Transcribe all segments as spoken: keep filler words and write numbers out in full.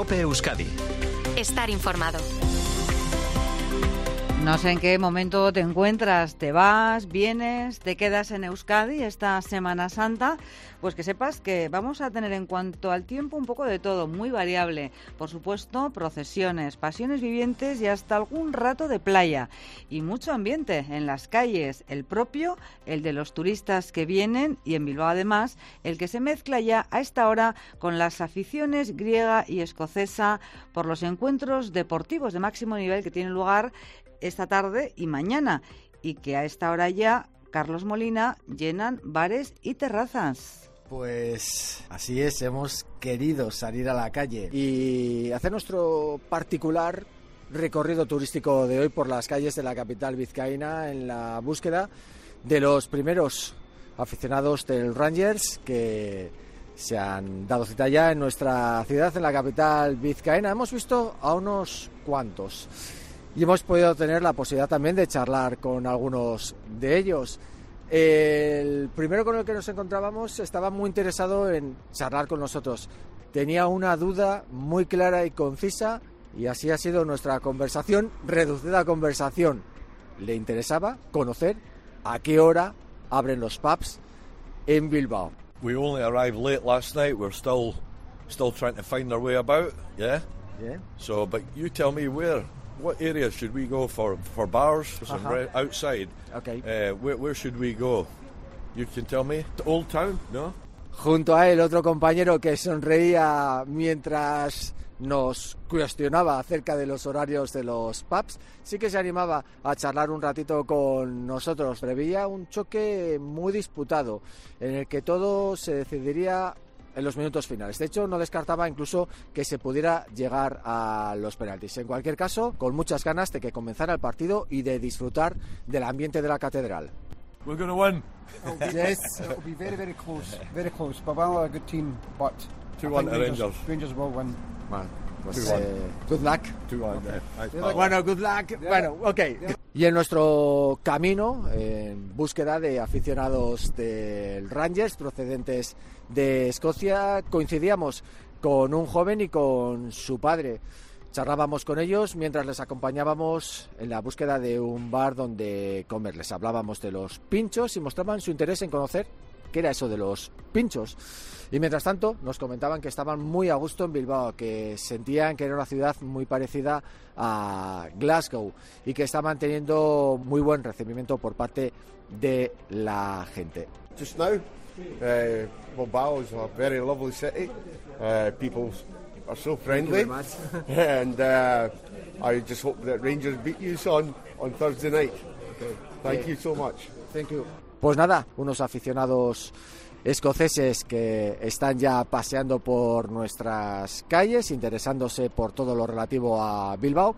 COPE Euskadi. Estar informado. No sé en qué momento te encuentras, te vas, vienes, te quedas en Euskadi esta Semana Santa, pues que sepas que vamos a tener en cuanto al tiempo un poco de todo, muy variable. Por supuesto, procesiones, pasiones vivientes y hasta algún rato de playa. Y mucho ambiente en las calles, el propio, el de los turistas que vienen y en Bilbao además, el que se mezcla ya a esta hora con las aficiones griega y escocesa por los encuentros deportivos de máximo nivel que tienen lugar esta tarde y mañana, y que a esta hora ya, Carlos Molina, llenan bares y terrazas. Pues así es, hemos querido salir a la calle y hacer nuestro particular recorrido turístico de hoy por las calles de la capital vizcaína en la búsqueda de los primeros aficionados del Rangers que se han dado cita ya en nuestra ciudad, en la capital vizcaína. Hemos visto a unos cuantos y hemos podido tener la posibilidad también de charlar con algunos de ellos. El primero con el que nos encontrábamos estaba muy interesado en charlar con nosotros. Tenía una duda muy clara y concisa y así ha sido nuestra conversación, reducida conversación. Le interesaba conocer a qué hora abren los pubs en Bilbao. We only arrived late last night. We're still still trying to find our way about, yeah? Yeah. So, but you tell me where... What area should we go for for bars for some Uh-huh. re- outside? Okay. Uh, where where should we go? You can tell me. Old Town, no? Junto a él, otro compañero que sonreía mientras nos cuestionaba acerca de los horarios de los pubs, sí que se animaba a charlar un ratito con nosotros. Preveía un choque muy disputado, en el que todo se decidiría en los minutos finales. De hecho, no descartaba incluso que se pudiera llegar a los penaltis. En cualquier caso, con muchas ganas de que comenzara el partido y de disfrutar del ambiente de la catedral. We're going to win. Yes, it'll be very, very close, very close. Bilbao are a good team, but two I one think to Rangers, Rangers. Rangers will win. Bueno, pues two one. eh, good luck. two one. Yeah. Thanks, pal. Bueno, good luck. Bueno, ok. Y en nuestro camino, en búsqueda de aficionados del Rangers procedentes de Escocia, coincidíamos con un joven y con su padre. Charlábamos con ellos mientras les acompañábamos en la búsqueda de un bar donde comer. Les hablábamos de los pinchos y mostraban su interés en conocer qué era eso de los pinchos. Y mientras tanto nos comentaban que estaban muy a gusto en Bilbao, que sentían que era una ciudad muy parecida a Glasgow y que estaban teniendo muy buen recibimiento por parte de la gente. Just now, uh, Bilbao is a very lovely city. Uh, people are so friendly, and uh, I just hope that Rangers beat you on on Thursday night. Okay. Thank yeah. you so much. Thank you. Pues nada, unos aficionados escoceses que están ya paseando por nuestras calles, interesándose por todo lo relativo a Bilbao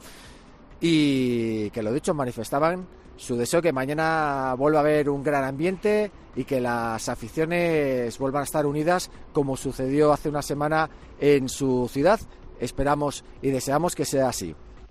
y que, lo dicho, manifestaban su deseo que mañana vuelva a haber un gran ambiente y que las aficiones vuelvan a estar unidas como sucedió hace una semana en su ciudad. Esperamos y deseamos que sea así.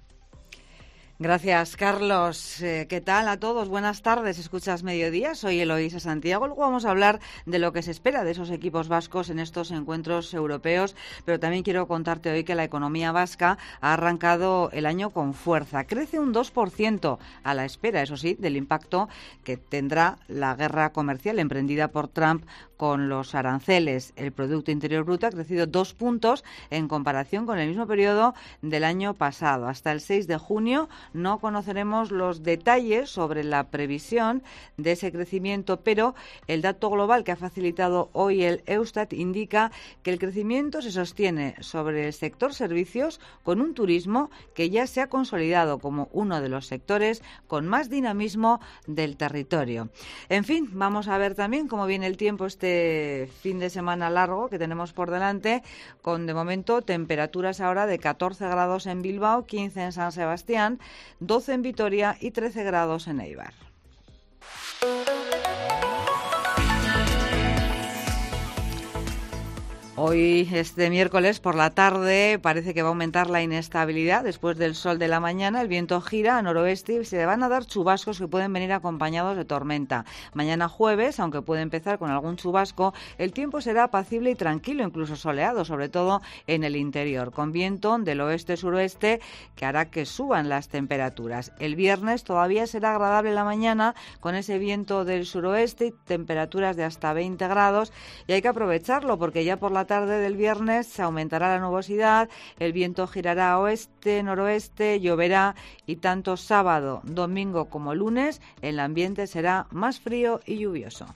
Gracias, Carlos. Eh, ¿Qué tal a todos? Buenas tardes. Escuchas Mediodía. Soy Eloísa Santiago. Luego vamos a hablar de lo que se espera de esos equipos vascos en estos encuentros europeos, pero también quiero contarte hoy que la economía vasca ha arrancado el año con fuerza. Crece un dos por ciento a la espera, eso sí, del impacto que tendrá la guerra comercial emprendida por Trump con los aranceles. El Producto Interior Bruto ha crecido dos puntos en comparación con el mismo periodo del año pasado. Hasta el seis de junio no conoceremos los detalles sobre la previsión de ese crecimiento, pero el dato global que ha facilitado hoy el Eustat indica que el crecimiento se sostiene sobre el sector servicios, con un turismo que ya se ha consolidado como uno de los sectores con más dinamismo del territorio. En fin, vamos a ver también cómo viene el tiempo este fin de semana largo que tenemos por delante, con de momento temperaturas ahora de catorce grados en Bilbao, quince en San Sebastián, doce en Vitoria y trece grados en Eibar. Hoy, este miércoles por la tarde, parece que va a aumentar la inestabilidad. Después del sol de la mañana, el viento gira a noroeste y se van a dar chubascos que pueden venir acompañados de tormenta. Mañana jueves, aunque puede empezar con algún chubasco, el tiempo será apacible y tranquilo, incluso soleado, sobre todo en el interior, con viento del oeste-suroeste que hará que suban las temperaturas. El viernes todavía será agradable la mañana con ese viento del suroeste y temperaturas de hasta veinte grados, y hay que aprovecharlo porque ya por la tarde del viernes se aumentará la nubosidad, el viento girará a oeste, noroeste, lloverá y tanto sábado, domingo como lunes el ambiente será más frío y lluvioso.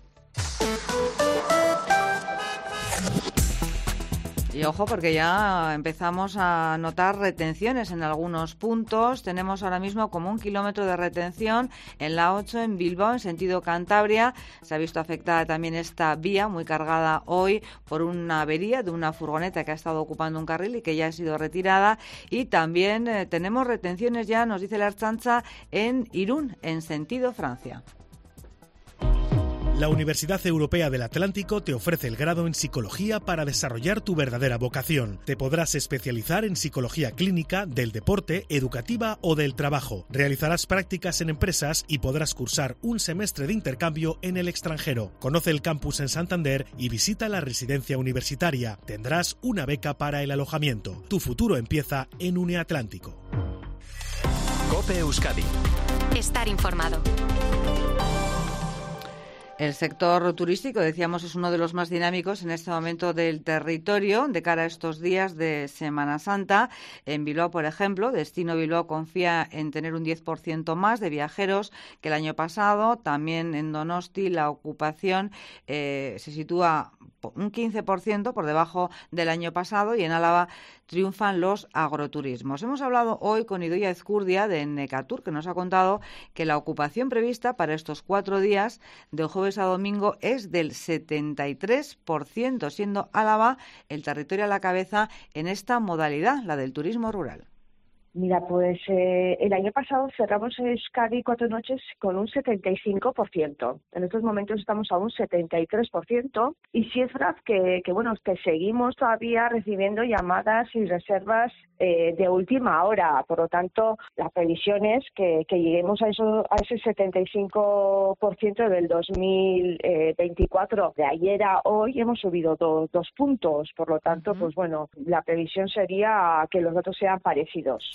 Y ojo, porque ya empezamos a notar retenciones en algunos puntos. Tenemos ahora mismo como un kilómetro de retención en la ocho en Bilbao, en sentido Cantabria. Se ha visto afectada también esta vía, muy cargada hoy por una avería de una furgoneta que ha estado ocupando un carril y que ya ha sido retirada. Y también eh, tenemos retenciones ya, nos dice la Ertzaintza, en Irún, en sentido Francia. La Universidad Europea del Atlántico te ofrece el grado en Psicología para desarrollar tu verdadera vocación. Te podrás especializar en Psicología Clínica, del deporte, educativa o del trabajo. Realizarás prácticas en empresas y podrás cursar un semestre de intercambio en el extranjero. Conoce el campus en Santander y visita la residencia universitaria. Tendrás una beca para el alojamiento. Tu futuro empieza en UniAtlántico. COPE Euskadi. Estar informado. El sector turístico, decíamos, es uno de los más dinámicos en este momento del territorio de cara a estos días de Semana Santa. En Bilbao, por ejemplo, Destino Bilbao confía en tener un diez por ciento más de viajeros que el año pasado. También en Donosti la ocupación eh, se sitúa un quince por ciento por debajo del año pasado, y en Álava triunfan los agroturismos. Hemos hablado hoy con Idoia Ezcurdia de Necatur, que nos ha contado que la ocupación prevista para estos cuatro días de jueves a domingo es del setenta y tres por ciento, siendo Álava el territorio a la cabeza en esta modalidad, la del turismo rural. Mira, pues eh, el año pasado cerramos en Euskadi cuatro noches con un setenta y cinco por ciento. En estos momentos estamos a un setenta y tres por ciento. Y sí es verdad que, que bueno, que seguimos todavía recibiendo llamadas y reservas eh, de última hora. Por lo tanto, la previsión es que, que lleguemos a, eso, a ese setenta y cinco por ciento del dos mil veinticuatro. De ayer a hoy hemos subido do, dos puntos. Por lo tanto, uh-huh. pues bueno, la previsión sería que los datos sean parecidos.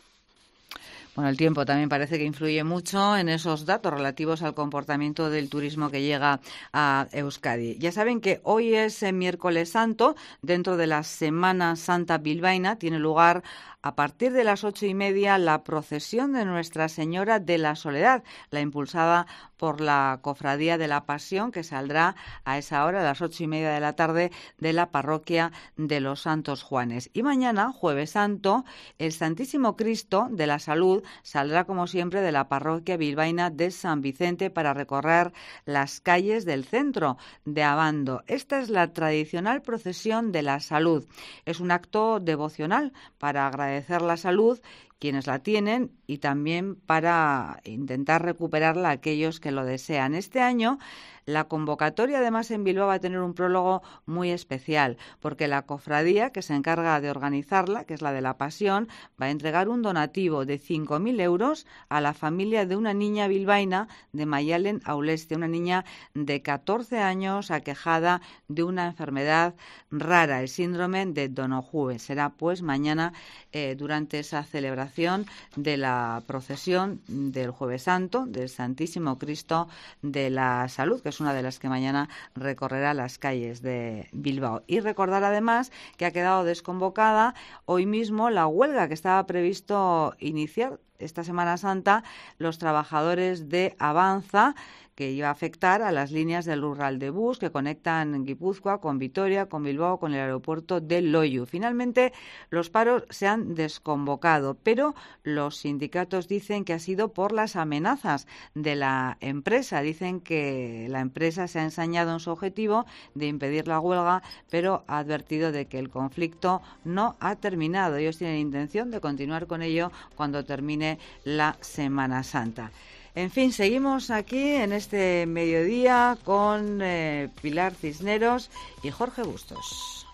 Bueno, el tiempo también parece que influye mucho en esos datos relativos al comportamiento del turismo que llega a Euskadi. Ya saben que hoy es miércoles santo, dentro de la Semana Santa bilbaína, tiene lugar a partir de las ocho y media la procesión de Nuestra Señora de la Soledad, la impulsada por la Cofradía de la Pasión, que saldrá a esa hora, a las ocho y media de la tarde, de la parroquia de los Santos Juanes. Y mañana, Jueves Santo, el Santísimo Cristo de la Salud saldrá, como siempre, de la parroquia bilbaína de San Vicente para recorrer las calles del centro de Abando. Esta es la tradicional procesión de la salud. Es un acto devocional para agradecer la salud quienes la tienen y también para intentar recuperarla a aquellos que lo desean. Este año la convocatoria, además, en Bilbao va a tener un prólogo muy especial, porque la cofradía que se encarga de organizarla, que es la de la Pasión, va a entregar un donativo de cinco mil euros a la familia de una niña bilbaína de Mayalen Auleste, una niña de catorce años aquejada de una enfermedad rara, el síndrome de Donoghue. Será pues mañana eh, durante esa celebración de la procesión del Jueves Santo del Santísimo Cristo de la Salud, que es una de las que mañana recorrerá las calles de Bilbao. Y recordar además que ha quedado desconvocada hoy mismo la huelga que estaba previsto iniciar esta Semana Santa los trabajadores de Avanza, que iba a afectar a las líneas del Rural de Bus que conectan Guipúzcoa con Vitoria, con Bilbao, con el aeropuerto de Loiu. Finalmente, los paros se han desconvocado, pero los sindicatos dicen que ha sido por las amenazas de la empresa. Dicen que la empresa se ha ensañado en su objetivo de impedir la huelga, pero ha advertido de que el conflicto no ha terminado. Ellos tienen intención de continuar con ello cuando termine la Semana Santa. En fin, seguimos aquí en este mediodía con eh, Pilar Cisneros y Jorge Bustos.